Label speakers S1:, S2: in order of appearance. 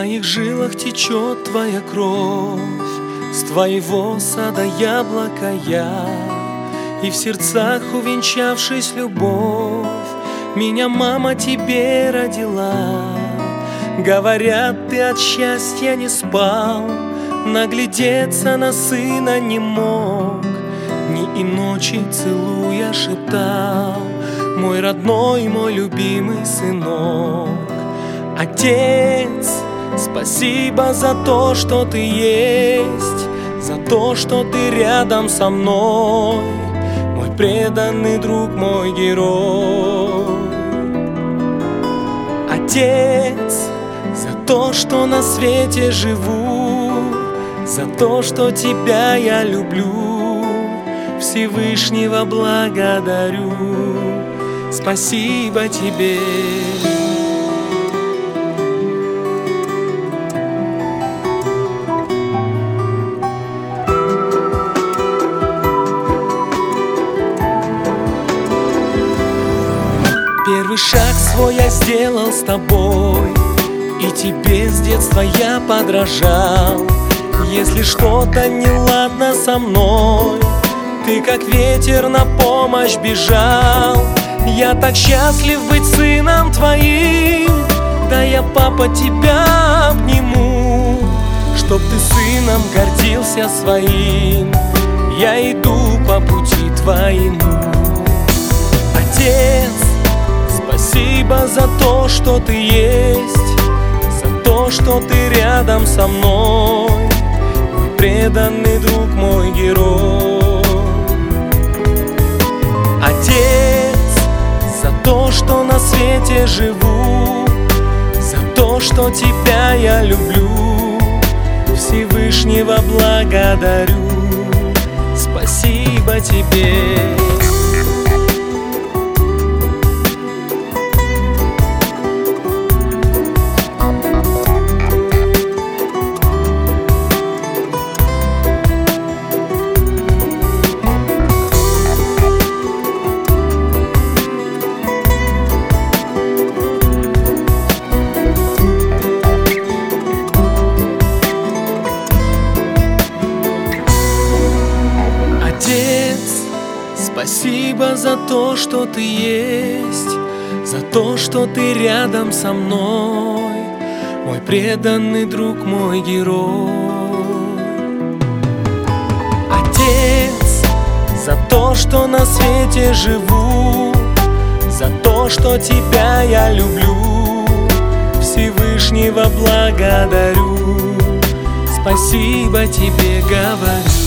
S1: моих жилах течет твоя кровь, с твоего сада яблоко я, и в сердцах, увенчавшись любовь, меня мама тебе родила. Говорят, ты от счастья не спал, наглядеться на сына не мог, дни и ночи целуя шептал: мой родной, мой любимый сынок. Отец, спасибо за то, что ты есть, за то, что ты рядом со мной, мой преданный друг, мой герой. Отец, за то, что на свете живу, за то, что тебя я люблю, Всевышнего благодарю. Спасибо тебе. Первый шаг свой я сделал с тобой, и тебе с детства я подражал. Если что-то неладно со мной, ты как ветер на помощь бежал. Я так счастлив быть сыном твоим, да я, папа, тебя обниму, чтоб ты сыном гордился своим. Я иду по пути твоему. Отец, спасибо за то, что ты есть, за то, что ты рядом со мной, мой преданный друг, мой герой. Отец, за то, что на свете живу, за то, что тебя я люблю, Всевышнего благодарю. Спасибо тебе. Спасибо за то, что ты есть, за то, что ты рядом со мной, мой преданный друг, мой герой. Отец, за то, что на свете живу, за то, что тебя я люблю, Всевышнего благодарю. Спасибо тебе говорю.